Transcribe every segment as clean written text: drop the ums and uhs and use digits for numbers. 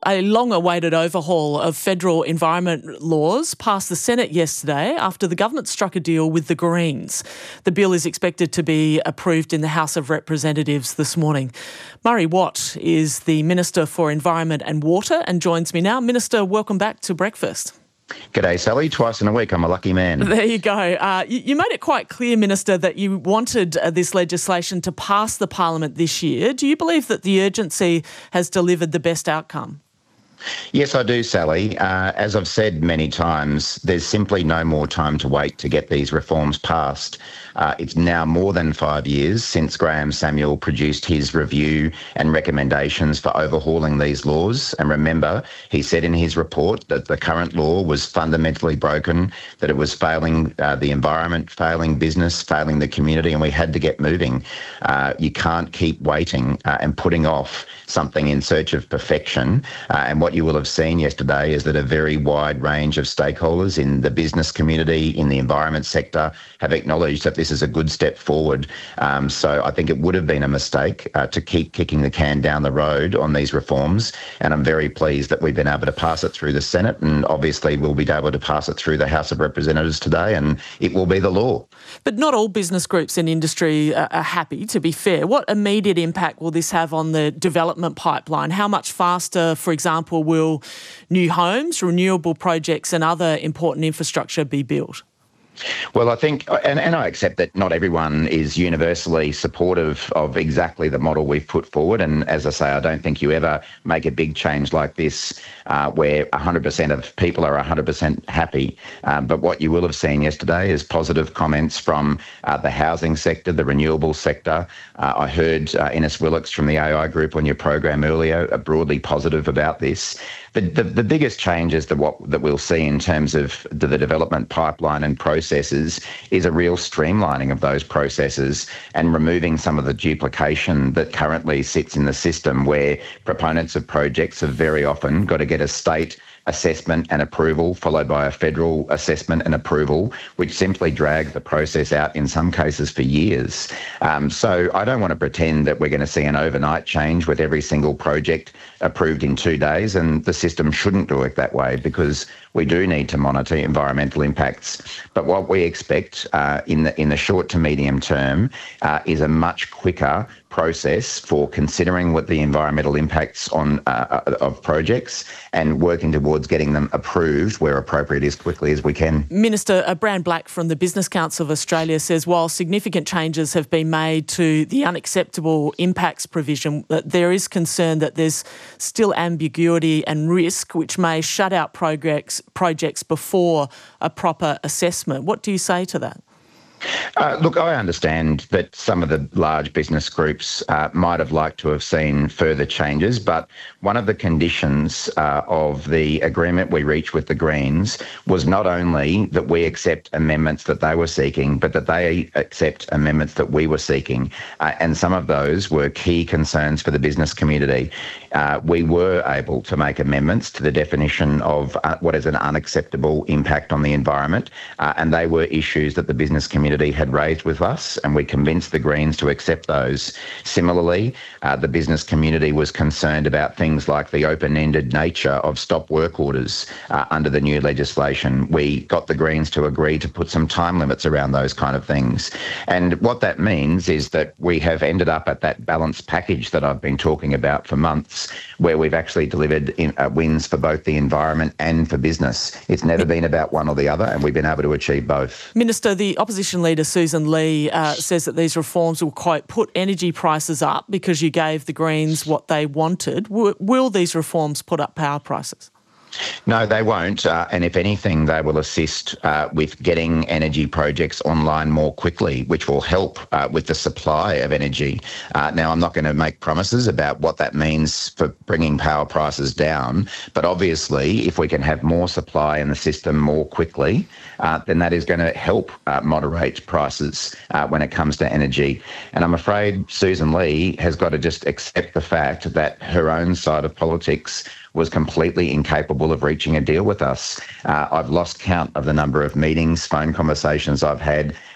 A long-awaited overhaul of federal environment laws passed the Senate yesterday after the government struck a deal with the Greens. The bill is expected to be approved in the House of Representatives this morning. Murray Watt is the Minister for Environment and Water and joins me now. Minister, welcome back to Breakfast. G'day, Sally. Twice in a week. I'm a lucky man. There you go. You made it quite clear, Minister, that you wanted this legislation to pass the Parliament this year. Do you believe that the urgency has delivered the best outcome? Yes, I do, Sally. As I've said many times, there's simply no more time to wait to get these reforms passed. It's now more than 5 years since Graham Samuel produced his review and recommendations for overhauling these laws. And remember, he said in his report that the current law was fundamentally broken, that it was failing the environment, failing business, failing the community, and we had to get moving. You can't keep waiting and putting off something in search of perfection. And what you will have seen yesterday is that a very wide range of stakeholders in the business community, in the environment sector, have acknowledged that this is a good step forward. So I think it would have been a mistake to keep kicking the can down the road on these reforms. And I'm very pleased that we've been able to pass it through the Senate, and obviously we'll be able to pass it through the House of Representatives today, and it will be the law. But not all business groups in industry are happy, to be fair. What immediate impact will this have on the development pipeline? How much faster, for example, will new homes, renewable projects and other important infrastructure be built? Well, I think, and I accept that not everyone is universally supportive of exactly the model we've put forward. And as I say, I don't think you ever make a big change like this where 100% of people are 100% happy. But what you will have seen yesterday is positive comments from the housing sector, the renewable sector. I heard Ines Willocks from the AI Group on your program earlier broadly positive about this. The biggest changes that we'll see in terms of the development pipeline and processes is a real streamlining of those processes and removing some of the duplication that currently sits in the system, where proponents of projects have very often got to get a state assessment and approval followed by a federal assessment and approval, which simply drag the process out in some cases for years. So I don't want to pretend that we're going to see an overnight change with every single project approved in 2 days, and the system shouldn't work that way because we do need to monitor environmental impacts. But what we expect in the short to medium term is a much quicker process for considering what the environmental impacts of projects and working towards getting them approved where appropriate as quickly as we can. Minister, Brand Black from the Business Council of Australia says while significant changes have been made to the unacceptable impacts provision, there is concern that there's still ambiguity and risk which may shut out projects before a proper assessment. What do you say to that? Look, I understand that some of the large business groups might have liked to have seen further changes, but one of the conditions of the agreement we reached with the Greens was not only that we accept amendments that they were seeking, but that they accept amendments that we were seeking. And some of those were key concerns for the business community. We were able to make amendments to the definition of what is an unacceptable impact on the environment, and they were issues that the business community had raised with us, and we convinced the Greens to accept those. Similarly, the business community was concerned about things like the open-ended nature of stop work orders under the new legislation. We got the Greens to agree to put some time limits around those kind of things. And what that means is that we have ended up at that balanced package that I've been talking about for months, where we've actually delivered wins for both the environment and for business. It's never been about one or the other, and we've been able to achieve both. Minister, the opposition leader Susan Lee says that these reforms will, quote, put energy prices up because you gave the Greens what they wanted. Will these reforms put up power prices? No, they won't. And if anything, they will assist with getting energy projects online more quickly, which will help with the supply of energy. Now, I'm not going to make promises about what that means for bringing power prices down, but obviously, if we can have more supply in the system more quickly, then that is going to help moderate prices when it comes to energy. And I'm afraid Susan Lee has got to just accept the fact that her own side of politics was completely incapable of reaching a deal with us. I've lost count of the number of meetings, phone conversations I've had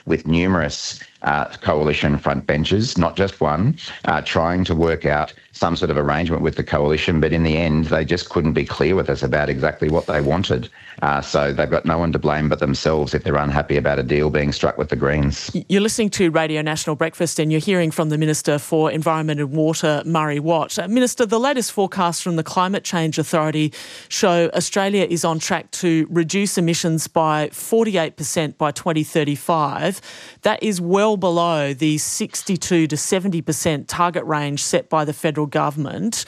with numerous coalition frontbenchers, not just one, trying to work out some sort of arrangement with the coalition, but in the end they just couldn't be clear with us about exactly what they wanted. So they've got no one to blame but themselves if they're unhappy about a deal being struck with the Greens. You're listening to Radio National Breakfast and you're hearing from the Minister for Environment and Water, Murray Watt. Minister, the latest forecasts from the Climate Change Authority show Australia is on track to reduce emissions by 48% by 2035. That is well below the 62 to 70% target range set by the federal government.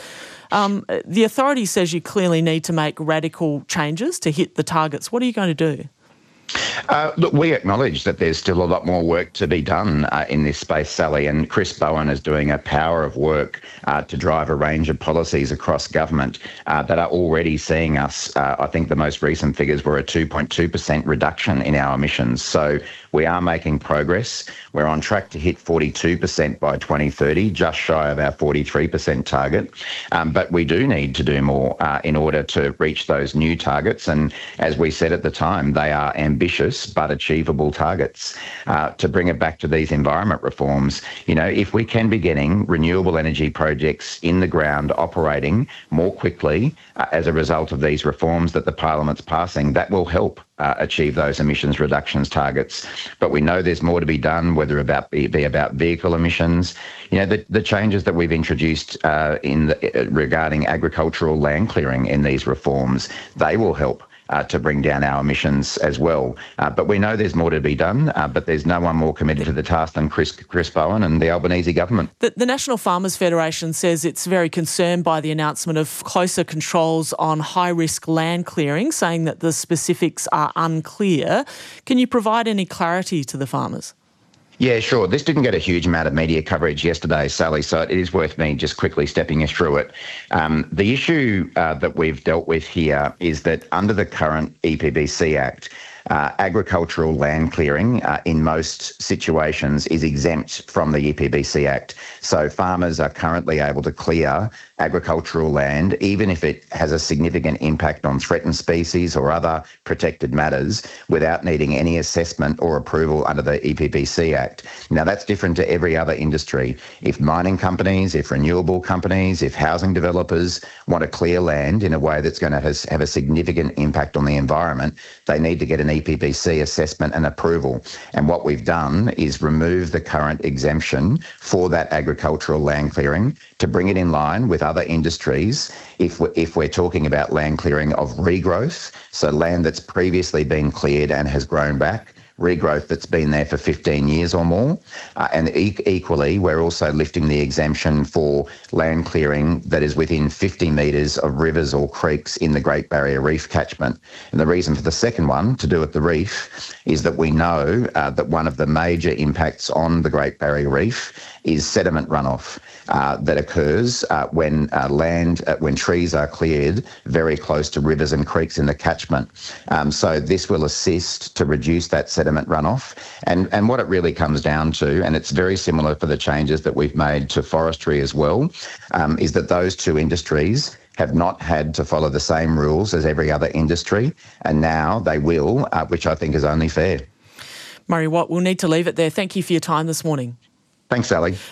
The authority says you clearly need to make radical changes to hit the targets. What are you going to do? Look, we acknowledge that there's still a lot more work to be done in this space, Sally, and Chris Bowen is doing a power of work to drive a range of policies across government that are already seeing us. I think the most recent figures were a 2.2% reduction in our emissions. So we are making progress. We're on track to hit 42% by 2030, just shy of our 43% target. But we do need to do more in order to reach those new targets. And as we said at the time, they are ambitious but achievable targets. To bring it back to these environment reforms, if we can be getting renewable energy projects in the ground operating more quickly as a result of these reforms that the Parliament's passing, that will help achieve those emissions reductions targets. But we know there's more to be done, whether it be about vehicle emissions. The changes that we've introduced regarding agricultural land clearing in these reforms, they will help to bring down our emissions as well. But we know there's more to be done, but there's no one more committed to the task than Chris Bowen and the Albanese government. The National Farmers Federation says it's very concerned by the announcement of closer controls on high-risk land clearing, saying that the specifics are unclear. Can you provide any clarity to the farmers? Yeah, sure. This didn't get a huge amount of media coverage yesterday, Sally, so it is worth me just quickly stepping you through it. The issue that we've dealt with here is that under the current EPBC Act, agricultural land clearing in most situations is exempt from the EPBC Act. So farmers are currently able to clear agricultural land, even if it has a significant impact on threatened species or other protected matters, without needing any assessment or approval under the EPBC Act. Now, that's different to every other industry. If mining companies, if renewable companies, if housing developers want to clear land in a way that's going to have a significant impact on the environment, they need to get an EPBC assessment and approval. And what we've done is remove the current exemption for that agricultural land clearing to bring it in line with other industries if we're talking about land clearing of regrowth, so land that's previously been cleared and has grown back, regrowth that's been there for 15 years or more. And equally, we're also lifting the exemption for land clearing that is within 50 metres of rivers or creeks in the Great Barrier Reef catchment. And the reason for the second one, to do with the reef, is that we know that one of the major impacts on the Great Barrier Reef is sediment runoff that occurs when trees are cleared very close to rivers and creeks in the catchment. So this will assist to reduce that sediment runoff. And what it really comes down to, and it's very similar for the changes that we've made to forestry as well, is that those two industries have not had to follow the same rules as every other industry, and now they will, which I think is only fair. Murray Watt, we'll need to leave it there. Thank you for your time this morning. Thanks, Sally.